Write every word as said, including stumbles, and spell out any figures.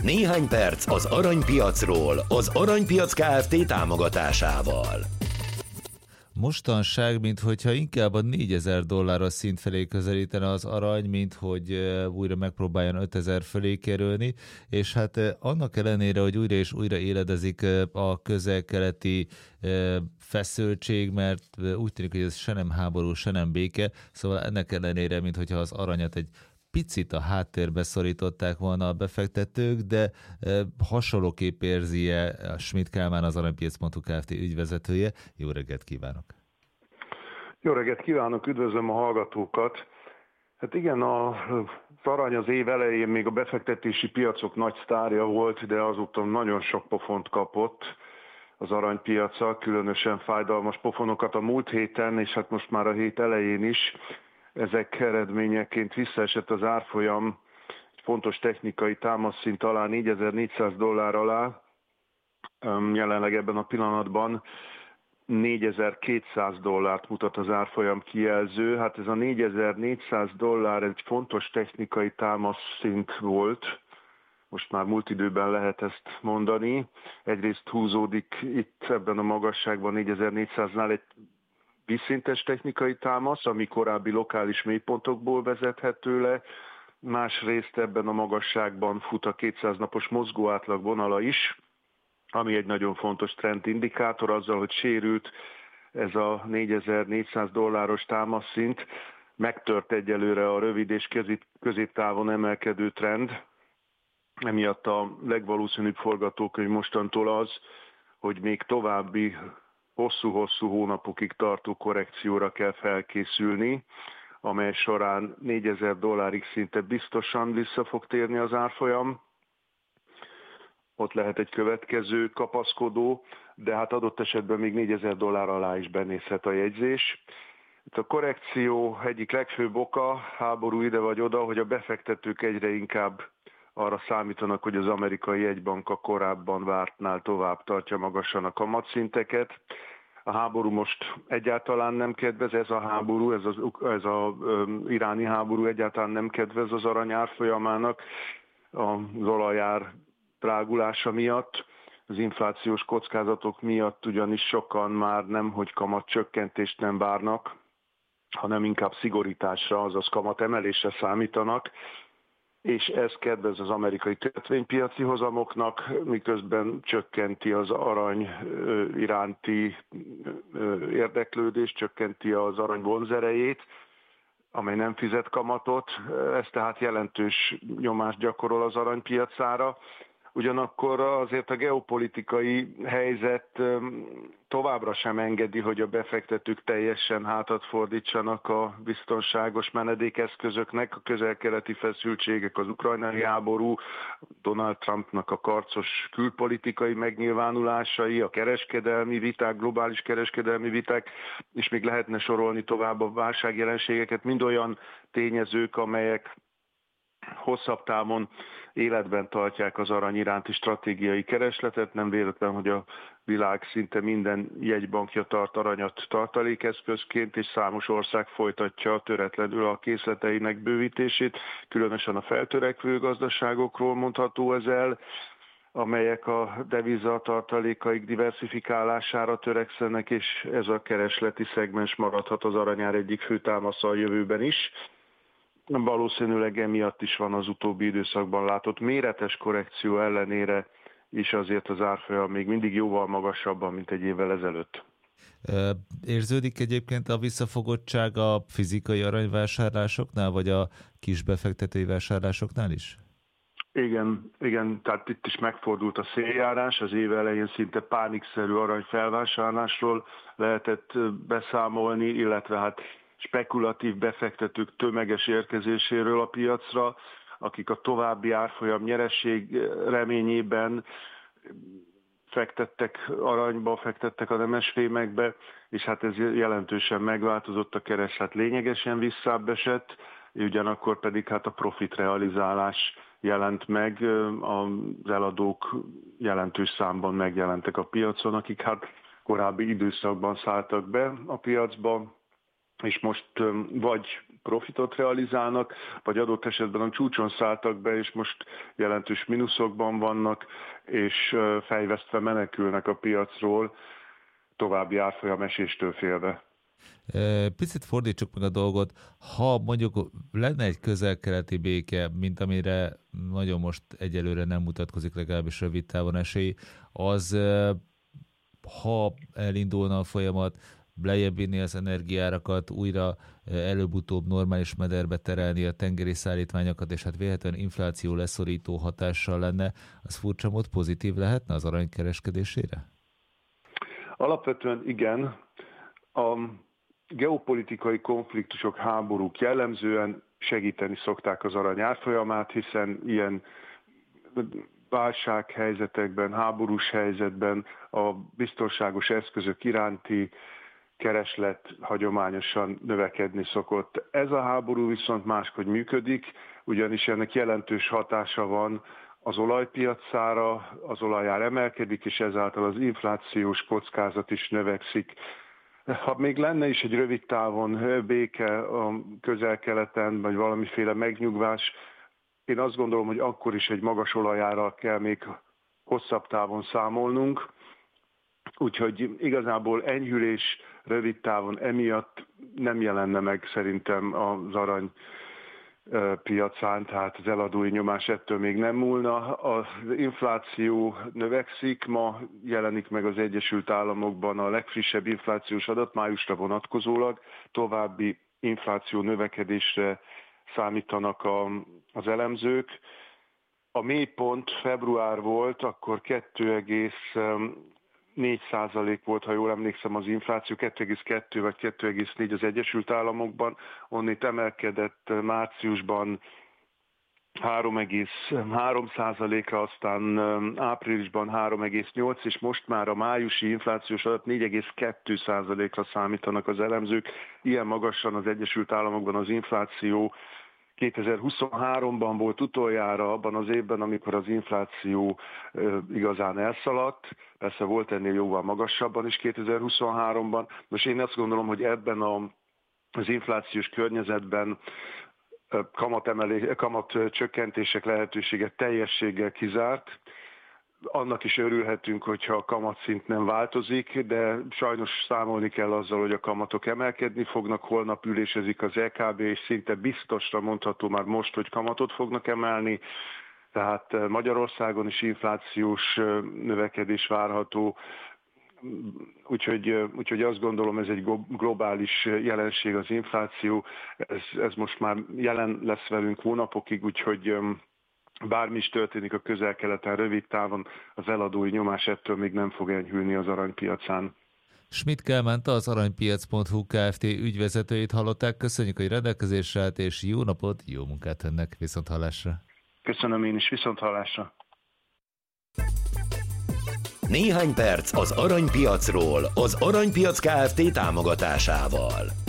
Néhány perc az aranypiacról, az Aranypiac Kft. Támogatásával. Mostanság, minthogyha inkább a négyezer dolláros szint felé közelítene az arany, mint hogy újra megpróbáljon ötezer fölé kerülni, és hát annak ellenére, hogy újra és újra éledezik a közel-keleti feszültség, mert úgy tűnik, hogy ez se nem háború, se nem béke, szóval ennek ellenére, minthogyha az aranyat egy picit a háttérbe szorították volna a befektetők, de e, hasonlóképp érzi-e Schmidt Kálmán, az aranypiac pont hu Kft. Ügyvezetője. Jó reggelt kívánok! Jó reggelt kívánok, üdvözlöm a hallgatókat! Hát igen, az arany az év elején még a befektetési piacok nagy sztárja volt, de azóta nagyon sok pofont kapott az aranypiaca, különösen fájdalmas pofonokat a múlt héten, és hát most már a hét elején is. Ezek eredményeként visszaesett az árfolyam egy fontos technikai támaszszint alá, négyezer-négyszáz dollár alá. Jelenleg ebben a pillanatban négyezer-kétszáz dollárt mutat az árfolyam kijelző. Hát ez a négyezer-négyszáz dollár egy fontos technikai támaszszint volt. Most már múlt időben lehet ezt mondani. Egyrészt húzódik itt ebben a magasságban négyezer-négyszáznál egy vízszintes technikai támasz, ami korábbi lokális mélypontokból vezethető le. Másrészt ebben a magasságban fut a kétszáz napos mozgóátlag vonala is, ami egy nagyon fontos trendindikátor, azzal, hogy sérült ez a négyezer-négyszáz dolláros támaszszint, megtört egyelőre a rövid és középtávon emelkedő trend. Emiatt a legvalószínűbb forgatókönyv mostantól az, hogy még további hosszú-hosszú hónapokig tartó korrekcióra kell felkészülni, amely során négyezer dollárig szinte biztosan vissza fog térni az árfolyam. Ott lehet egy következő kapaszkodó, de hát adott esetben még négyezer dollár alá is benézhet a jegyzés. Itt a korrekció egyik legfőbb oka, háború ide vagy oda, hogy a befektetők egyre inkább arra számítanak, hogy az amerikai jegybank a korábban vártnál tovább tartja magasan a kamatszinteket. A háború most egyáltalán nem kedvez, ez a háború, ez az ez a, um, iráni háború egyáltalán nem kedvez az arany árfolyamának az olajár drágulása miatt. Az inflációs kockázatok miatt ugyanis sokan már nem, hogy kamatcsökkentést nem várnak, hanem inkább szigorításra, azaz kamatemelésre számítanak, és ez kedvez az amerikai kötvénypiaci hozamoknak, miközben csökkenti az arany iránti érdeklődést, csökkenti az arany vonzerejét, amely nem fizet kamatot, ez tehát jelentős nyomást gyakorol az aranypiacára. Ugyanakkor azért a geopolitikai helyzet továbbra sem engedi, hogy a befektetők teljesen hátat fordítsanak a biztonságos menedékeszközöknek. A közel-keleti feszültségek, az ukrajnai háború, Donald Trumpnak a karcos külpolitikai megnyilvánulásai, a kereskedelmi viták, globális kereskedelmi viták, és még lehetne sorolni tovább a válságjelenségeket, mind olyan tényezők, amelyek hosszabb távon életben tartják az arany iránti stratégiai keresletet. Nem véletlen, hogy a világ szinte minden jegybankja tart aranyat tartalékeszközként, és számos ország folytatja töretlenül a készleteinek bővítését, különösen a feltörekvő gazdaságokról mondható ez el, amelyek a deviza tartalékaik diversifikálására törekszenek, és ez a keresleti szegmens maradhat az aranyár egyik fő támasza a jövőben is. Valószínűleg emiatt is van az utóbbi időszakban látott méretes korrekció ellenére is azért az árfolyam még mindig jóval magasabban, mint egy évvel ezelőtt. Érződik egyébként a visszafogottság a fizikai aranyvásárlásoknál, vagy a kis befektetői vásárlásoknál is? Igen, igen, tehát itt is megfordult a széljárás, az év elején szinte pánikszerű aranyfelvásárlásról lehetett beszámolni, illetve hát spekulatív befektetők tömeges érkezéséről a piacra, akik a további árfolyam nyereség reményében fektettek aranyba, fektettek a nemesfémekbe, és hát ez jelentősen megváltozott, a kereslet lényegesen visszább esett, ugyanakkor pedig hát a profit realizálás jelent meg, az eladók jelentős számban megjelentek a piacon, akik hát korábbi időszakban szálltak be a piacba, és most vagy profitot realizálnak, vagy adott esetben a csúcson szálltak be, és most jelentős mínuszokban vannak, és fejvesztve menekülnek a piacról, további árfolyam eséstől félve. Picit fordítsuk meg a dolgot, ha mondjuk lenne egy közel-keleti béke, mint amire nagyon most egyelőre nem mutatkozik, legalábbis rövid távon esély, az ha elindulna a folyamat, lejjebb vinni az energiárakat, újra előbb-utóbb normális mederbe terelni a tengeri szállítmányokat, és hát véletlenül infláció leszorító hatással lenne, az furcsa mód pozitív lehetne az arany kereskedésére? Alapvetően igen. A geopolitikai konfliktusok, háborúk jellemzően segíteni szokták az arany árfolyamát, hiszen ilyen válsághelyzetekben, háborús helyzetben a biztonságos eszközök iránti kereslet hagyományosan növekedni szokott. Ez a háború viszont máshogy működik, ugyanis ennek jelentős hatása van az olajpiacára, az olajár emelkedik, és ezáltal az inflációs kockázat is növekszik. Ha még lenne is egy rövid távon béke a közel-keleten, vagy valamiféle megnyugvás, én azt gondolom, hogy akkor is egy magas olajárral kell még hosszabb távon számolnunk. Úgyhogy igazából enyhülés rövid távon emiatt nem jelenne meg szerintem az arany piacán, tehát az eladói nyomás ettől még nem múlna. Az infláció növekszik, ma jelenik meg az Egyesült Államokban a legfrissebb inflációs adat májusra vonatkozólag, további infláció növekedésre számítanak a, az elemzők. A mélypont február volt, akkor kettő egész négy százalék volt, ha jól emlékszem, az infláció, kettő egész kettő vagy kettő egész négy az Egyesült Államokban, onnét emelkedett márciusban három egész három százalékra, aztán áprilisban három egész nyolc, és most már a májusi inflációs adat négy egész kettő százalékra számítanak az elemzők. Ilyen magasan az Egyesült Államokban az infláció kétezer-huszonháromban volt utoljára abban az évben, amikor az infláció igazán elszaladt. Persze volt ennél jóval magasabban is kétezer-huszonháromban. Most én azt gondolom, hogy ebben a, az inflációs környezetben kamat, emelé, kamat csökkentések lehetősége teljességgel kizárt. Annak is örülhetünk, hogyha a kamatszint nem változik, de sajnos számolni kell azzal, hogy a kamatok emelkedni fognak. Holnap ülésezik az é ká bé, és szinte biztosra mondható már most, hogy kamatot fognak emelni. Tehát Magyarországon is inflációs növekedés várható. Úgyhogy, úgyhogy azt gondolom, ez egy globális jelenség az infláció. Ez, ez most már jelen lesz velünk hónapokig, úgyhogy bármi is történik a közel-keleten rövid távon, az eladói nyomás ettől még nem fog enyhülni az aranypiacán. Schmidt Kálmánt, az aranypiac pont hu Kft. Ügyvezetőjét hallották. Köszönjük, hogy rendelkezésre állt, és jó napot, jó munkát önnek, viszont hallásra. Köszönöm én is, viszont hallásra. Néhány perc az aranypiacról az Aranypiac Kft. Támogatásával.